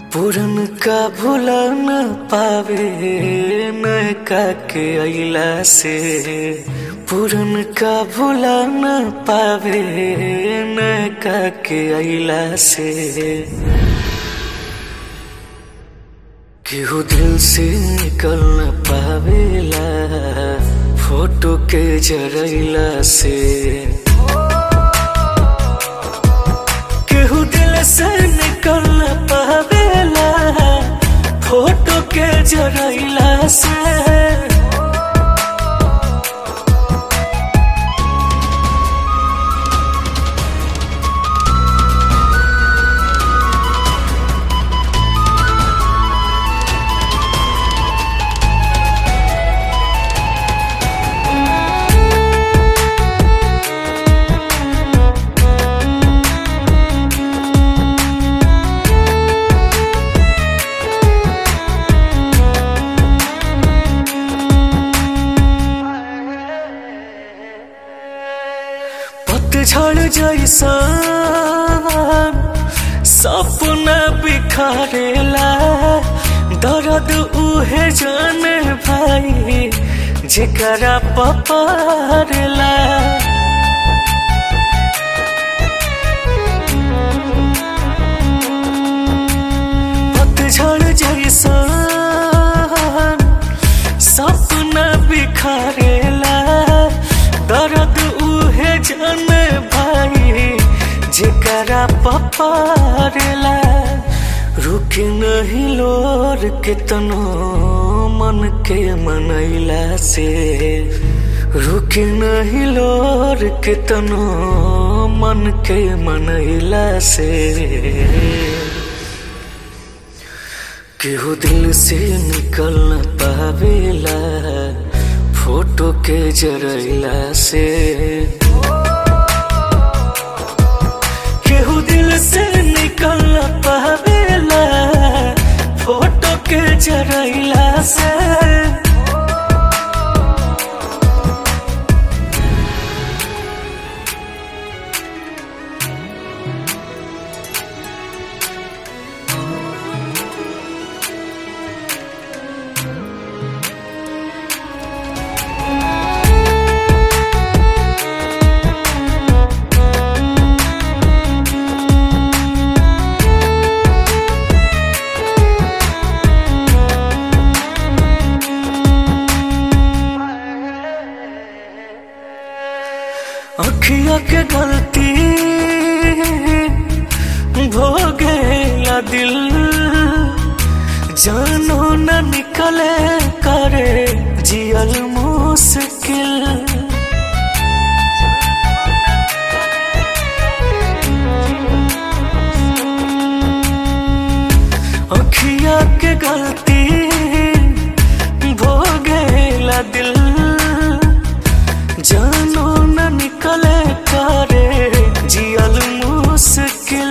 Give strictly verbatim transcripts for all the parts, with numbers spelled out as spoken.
पुरन का भुला न पावे नयका के अइला से। पुरन का भुला न पावे नयका के अइला से। केहू दिल से निकल न पावेला फोटो के जरैला से। केहू दिल से निकल न पावेला फोटो के जरैला से। झड़ जैसा सपना बिखरेला दर्द उहे जाने भाई जेकरा पपारेला। पतझड़ जैसा सपना बिखरेला दर्द उहे जाने जेकरा पपारेला। रुके नहीं लोर के तनो मन के मनैला से। रुके नहीं लोर के तनो मन के मनैला से। केहू दिल से निकल न पावेला फोटो के जरैला से। केहू दिल से निकल न पावेला फोटो के जरैला से। अखिया के गलती भोगेला दिल जानो न निकले करे जियल मुश्किल। अखिया के गलती भोगेला दिल जानो न निकले करे जियल मुश्किल।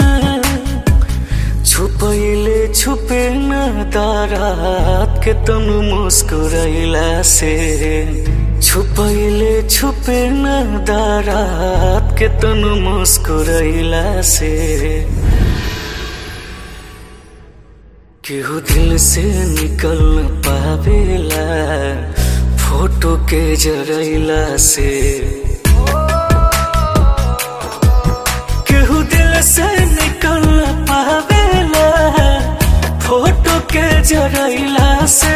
छुपैले छुपे न दारात के तुम मुस्कुरैला से। छुपैले छुपे न दारात के तुम मुस्कुरैला से। केहू दिल से निकल न पावेला फोटो के जरैला से। केहू दिल से निकल न पावेला फोटो के जरैला से।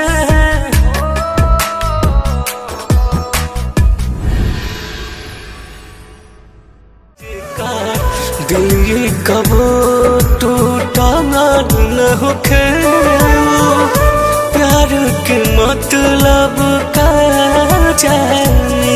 दिल कबो टूटा न होखे प्यार के मतलब का जाने।